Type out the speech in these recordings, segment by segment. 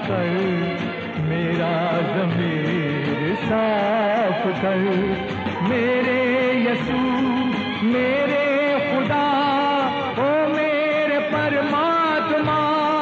कर, मेरा ज़मीर साफ कर। मेरे यसू मेरे खुदा, ओ मेरे परमात्मा।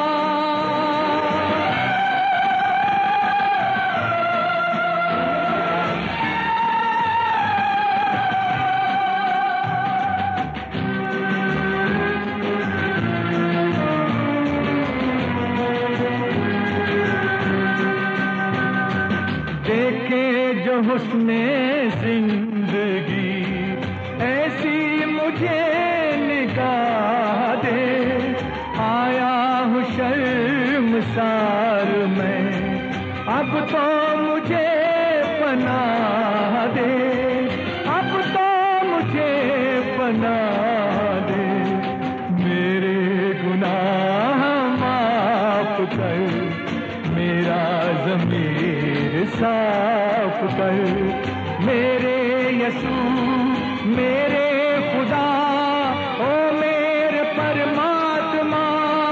देखे जो हुस्ने जिंदगी, ऐसी मुझे निगाह दे। आया हूँ शर्मसार मैं, अब तो मुझे पनाह दे, अब तो मुझे पनाह दे। मेरे गुनाह माफ कर, मेरा ज़मीर साफ कर। मेरे यसू मेरे खुदा, ओ मेरे परमात्मा।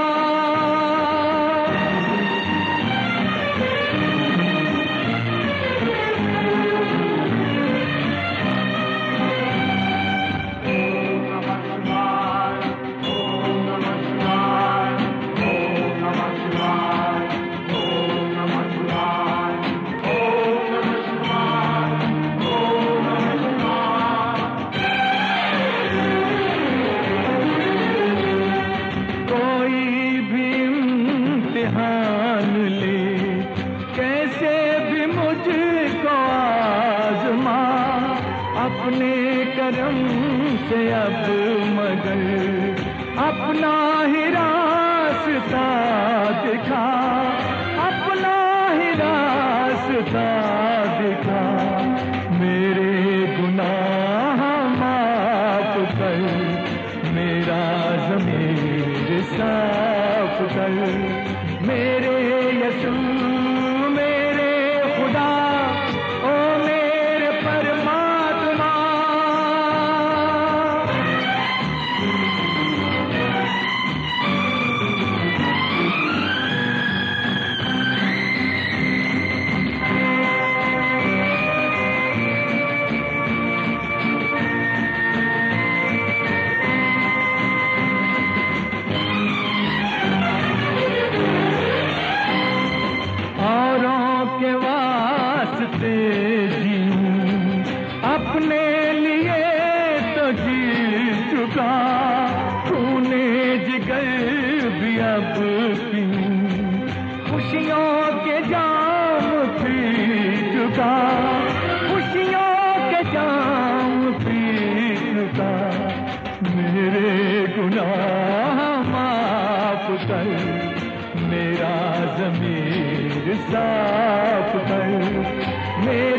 इम्तिहान ले, कैसे भी मुझको आज़मा, अपने करम से अब मगर अपना ही रास्ता दिखा, अपना ही रास्ता दिखा। मेरे गुनाह माफ कर, मेरा ज़मीर साफ कर। मेरे यसू मेरे खुदा, ओ मेरे परमात्मा। के वास्ते जीऊं, अपने लिए तो जी चुका। तूने जिगर भी अब पीऊं, खुशियों के जाम पी चुका, खुशियों के जाम पी चुका। मेरे गुनाह माफ कर, मेरा ज़मीर साफ कर।